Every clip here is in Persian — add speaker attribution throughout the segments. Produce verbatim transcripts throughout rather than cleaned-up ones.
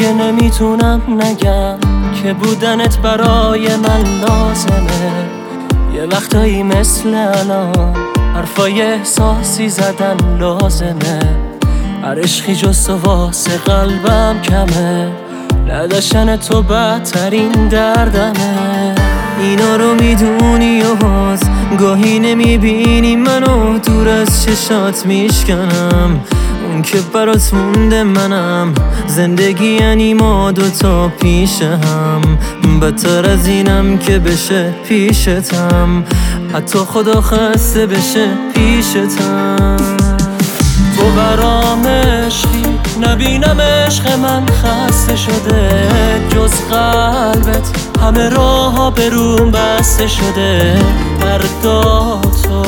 Speaker 1: دیگه نمیتونم نگم که بودنت برای من لازمه. یه وقتایی مثل الان حرفای احساسی زدن لازمه. هر عشقی جز تو واسه قلبم کمه، نداشتن تو بدترین دردمه. اینا رو میدونی و باز گاهی نمیبینی منو دور از چشات میشکنم. اون که برات مونده منم، زندگی یعنی ما دوتا پیش هم. بدتر از اینم که بشه پیشتم، حتی خدا خسته بشه پیشتم. تو برام عشقی، نبینم عشق من خسته شده. جز قلبت همه راه ها بروم بسته شده. درداتو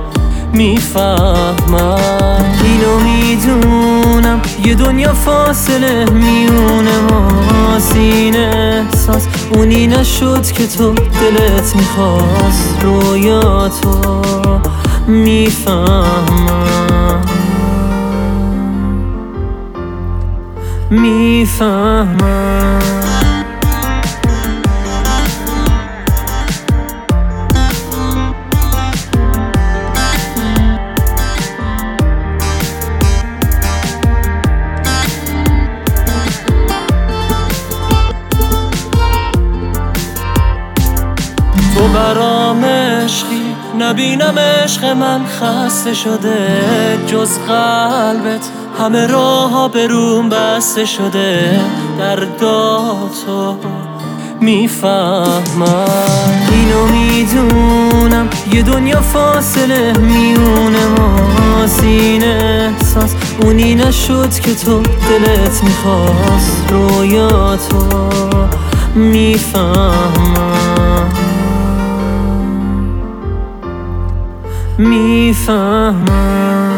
Speaker 1: میفهمم، اینو میدونم یه دنیا فاصله میونه ماست. این احساس اونی نشد که تو دلت میخواست. رویاتو میفهمم میفهمم تو برام عشقی، نبینم عشق من خسته شده. جز قلبت همه راه ها بروم بسته شده. درداتو میفهمم، اینو میدونم یه دنیا فاصله میونه ماست. این احساس اونی نشد که تو دلت میخواست. رویاتو میفهمم میفهمم